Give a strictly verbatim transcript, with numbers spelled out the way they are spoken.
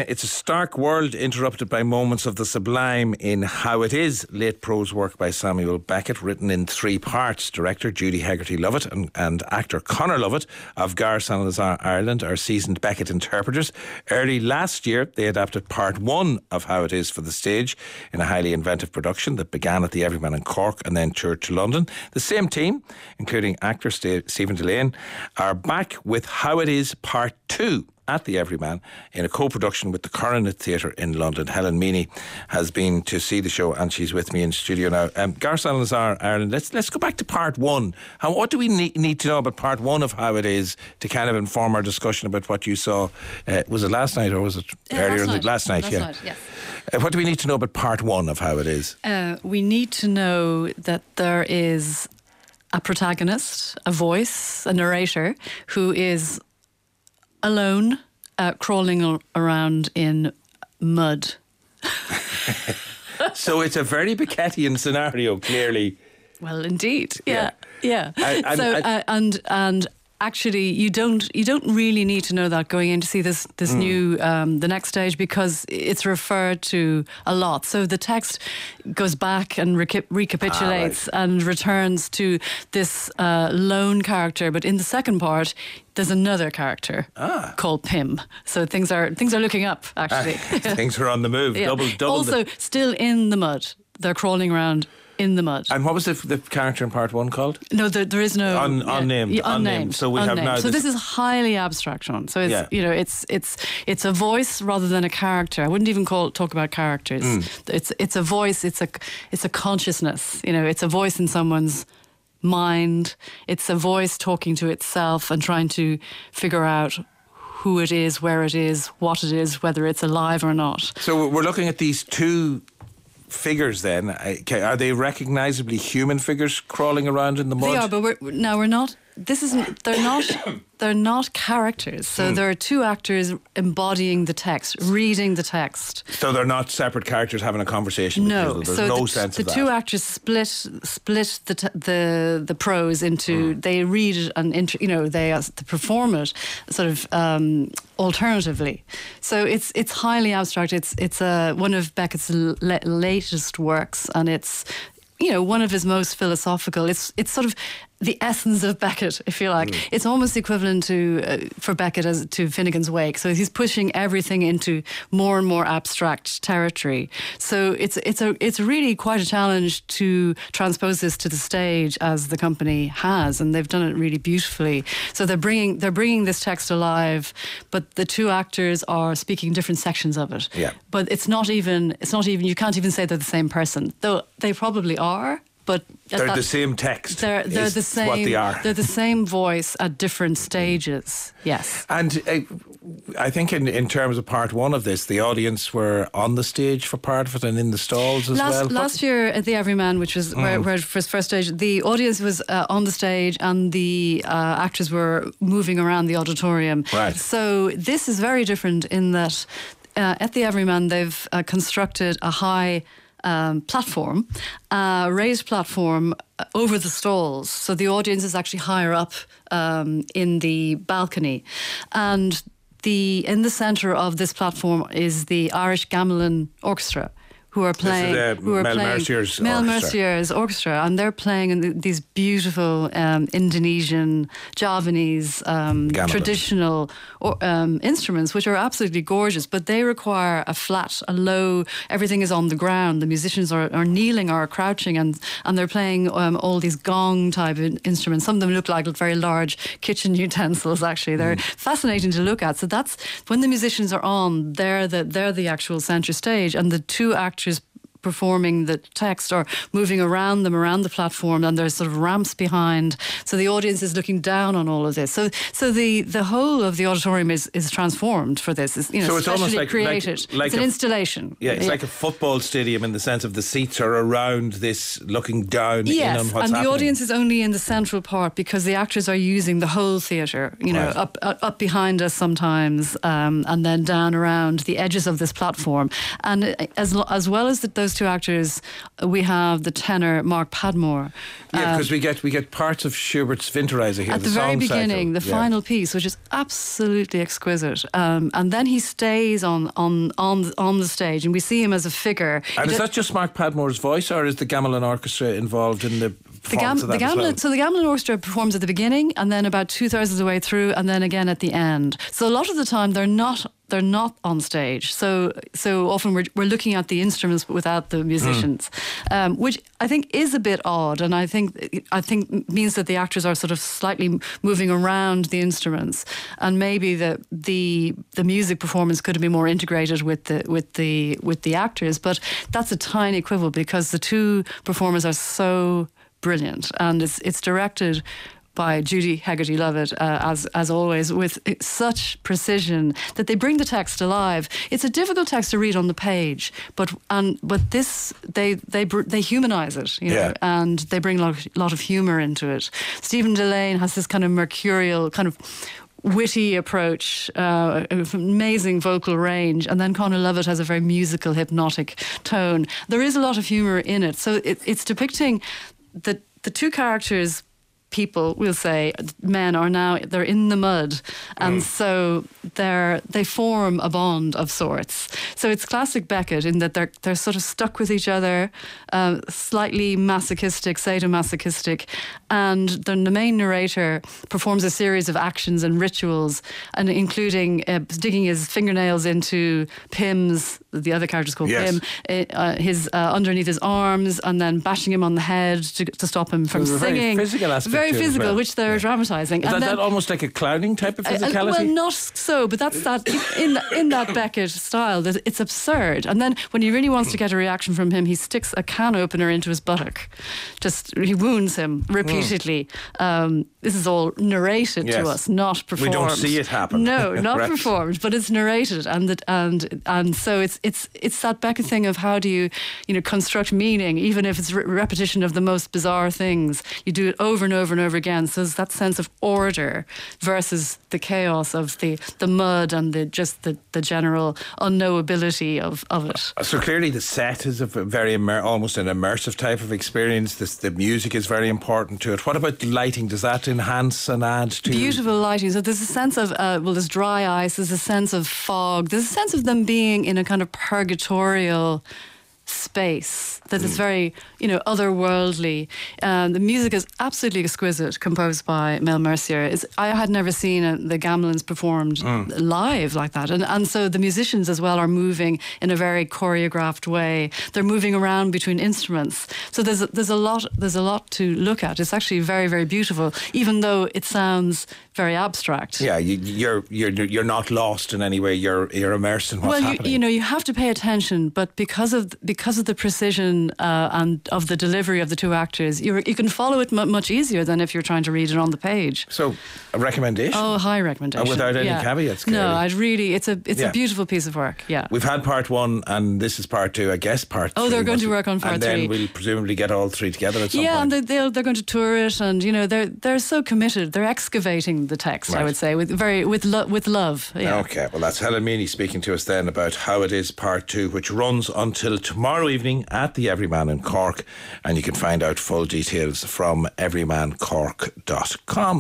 it's a stark world interrupted by moments of the sublime in How It Is, late prose work by Samuel Beckett, written in three parts. Director Judy Hegarty-Lovett and, and actor Conor Lovett of Gar Salazar Ireland are seasoned Beckett interpreters. Early last year, they adapted part one of How It Is for the stage in a highly inventive production that began at the Everyman in Cork and then toured to London. The same team, including actor St- Stephen Delane, are back with How It Is part two at the Everyman in a co-production with the Coronet Theatre in London. Helen Meany has been to see the show and she's with me in studio now. Um, Gar Salazar Ireland, let's let's go back to part one. How, what do we need, need to know about part one of How It Is to kind of inform our discussion about what you saw? Uh, was it last night or was it yeah, earlier? Last night. Last night, last yeah. Night, yes. Uh, what do we need to know about part one of How It Is? Uh, we need to know that there is a protagonist, a voice, a narrator who is alone, uh, crawling al- around in mud. So it's a very Beckettian scenario, clearly. Well, indeed, yeah, yeah. yeah. I, I, so I, uh, and and. Actually, you don't you don't really need to know that going in to see this this mm. new um, the next stage, because it's referred to a lot. So the text goes back and reca- recapitulates ah, right. and returns to this uh, lone character. But in the second part, there's another character ah. called Pym. So things are things are looking up. Actually, ah, things are on the move. Yeah. Double, double. Also, the- still in the mud. They're crawling around in the mud. And what was the, the character in part one called? No, there, there is no Un, yeah, unnamed, yeah, unnamed. Unnamed. So we unnamed. have now. So this, this is highly abstract, Sean. So it's yeah. you know it's it's it's a voice rather than a character. I wouldn't even call talk about characters. Mm. It's it's a voice. It's a it's a consciousness. You know, it's a voice in someone's mind. It's a voice talking to itself and trying to figure out who it is, where it is, what it is, whether it's alive or not. So we're looking at these two figures then. Are they recognisably human figures crawling around in the mud? They are, but we're, now we're not, this isn't, they're not, they're not characters. So mm. there are two actors embodying the text, reading the text. So they're not separate characters having a conversation? No. There's so no the, sense the of that. two actors split split the t- the the prose into, mm. they read it and, inter, you know, they, uh, they perform it sort of um, alternatively. So it's it's highly abstract. It's, it's uh, one of Beckett's l- latest works, and it's, you know, one of his most philosophical. It's it's sort of the essence of Beckett, if you like. Mm. It's almost equivalent to uh, for Beckett as to Finnegan's Wake. So he's pushing everything into more and more abstract territory. So it's it's a it's really quite a challenge to transpose this to the stage, as the company has, and they've done it really beautifully. So they're bringing they're bringing this text alive, but the two actors are speaking different sections of it. Yeah. But it's not even it's not even you can't even say they're the same person, though they probably are. But they're that, the same text. They're, they're the same. What they are. They're the same voice at different stages. Yes. And uh, I think in, in terms of part one of this, the audience were on the stage for part of it and in the stalls as last, well. Last what? year at the Everyman, which was mm. where, where for his first stage, the audience was uh, on the stage and the uh, actors were moving around the auditorium. Right. So this is very different in that uh, at the Everyman they've uh, constructed a high Um, platform, a raised platform over the stalls. So the audience is actually higher up um, in the balcony. And the in the centre of this platform is the Irish Gamelin Orchestra, who are playing, this is, uh, who are Mel playing Mercier's Mel orchestra. Mercier's orchestra, and they're playing in the, these beautiful um, Indonesian, Javanese, um, traditional or, um, instruments, which are absolutely gorgeous. But they require a flat, a low. Everything is on the ground. The musicians are, are kneeling or crouching, and and they're playing um, all these gong type in- instruments. Some of them look like very large kitchen utensils. Actually, they're mm. fascinating to look at. So that's when the musicians are on. They're the they're the actual centre stage, and the two actors performing the text or moving around them around the platform, and there's sort of ramps behind, so the audience is looking down on all of this. So so the the whole of the auditorium is is transformed for this. It's, you know, so it's almost like created. like, like it's an a, installation. Yeah, it's yeah. like a football stadium in the sense of the seats are around this, looking down yes, in on what's and happening. the audience is only in the central part because the actors are using the whole theatre. You know, right. up, up up behind us sometimes, um, and then down around the edges of this platform. And as as well as the, those two actors, we have the tenor Mark Padmore. Yeah, because um, we get we get parts of Schubert's Winterreise here at the, the very beginning, cycle. the yeah. final piece, which is absolutely exquisite. Um, and then he stays on on on on the stage, and we see him as a figure. And it is that just Mark Padmore's voice, or is the Gamelin Orchestra involved in the? The, Gam- the Gamelin, well? So the Gamelin Orchestra performs at the beginning, and then about two thirds of the way through, and then again at the end. So a lot of the time they're not they're not on stage. So so often we're we're looking at the instruments without the musicians, mm. um, which I think is a bit odd, and I think I think means that the actors are sort of slightly moving around the instruments, and maybe the the the music performance could have been more integrated with the with the with the actors. But that's a tiny quibble because the two performers are so brilliant, and it's it's directed by Judy Hegarty Lovett, uh, as as always, with such precision that they bring the text alive. It's a difficult text to read on the page, but and but this they they they humanise it, you know, yeah. and they bring a lot, lot of humour into it. Stephen Delane has this kind of mercurial kind of witty approach, uh, amazing vocal range, and then Conor Lovett has a very musical, hypnotic tone. There is a lot of humour in it, so it, it's depicting the the two characters. People, we'll say, men are now, they're in the mud, and mm. so they're they form a bond of sorts. So it's classic Beckett in that they're they're sort of stuck with each other, uh, slightly masochistic, sadomasochistic, and then the main narrator performs a series of actions and rituals, and including uh, digging his fingernails into Pym's, the other character's called yes. Pym, uh, his uh, underneath his arms, and then bashing him on the head to, to stop him from so singing. Very physical aspect. Very physical, well. which they're yeah. dramatising. Is and that, then, that almost like a clowning type of physicality? Uh, well, not so, but that's that in in that Beckett style. That it's absurd. And then when he really wants to get a reaction from him, he sticks a can opener into his buttock. Just he wounds him repeatedly. Mm. Um, this is all narrated yes. to us, not performed. We don't see it happen. No, not right. performed, but it's narrated, and that and and so it's it's it's that Beckett thing of how do you you know construct meaning, even if it's re- repetition of the most bizarre things. You do it over and over and over again. So there's that sense of order versus the chaos of the, the mud and the just the, the general unknowability of, of it. So clearly the set is a very immer- almost an immersive type of experience. This, the music is very important to it. What about the lighting? Does that enhance and add to... Beautiful lighting. So there's a sense of, uh, well, there's dry ice, there's a sense of fog, there's a sense of them being in a kind of purgatorial space that mm. is very, you know, otherworldly. Um, the music is absolutely exquisite, composed by Mel Mercier. It's, I had never seen a, the Gamelins performed mm. live like that, and and so the musicians as well are moving in a very choreographed way. They're moving around between instruments, so there's a, there's a lot there's a lot to look at. It's actually very very beautiful, even though it sounds very abstract. Yeah, you, you're you're you're not lost in any way. You're you're immersed in what's well, happening. Well, you, you know, you have to pay attention, but because of because of the precision uh, and of the delivery of the two actors, you you can follow it m- much easier than if you're trying to read it on the page. So, a recommendation? Oh, high recommendation. Uh, without any yeah. caveats, clearly. No, I'd really. It's a it's yeah. a beautiful piece of work. Yeah. We've had part one, and this is part two. I guess part. Oh, three, they're going to work on part and three, and then we'll presumably get all three together at some yeah, point. and they, they'll, they're going to tour it, and you know they're they're so committed. They're excavating the text. Right. I would say with very with lo- with love. Yeah. Okay, well that's Helen Meany speaking to us then about How It Is Part two, which runs until tomorrow evening at the Everyman in Cork, and you can find out full details from everyman cork dot com.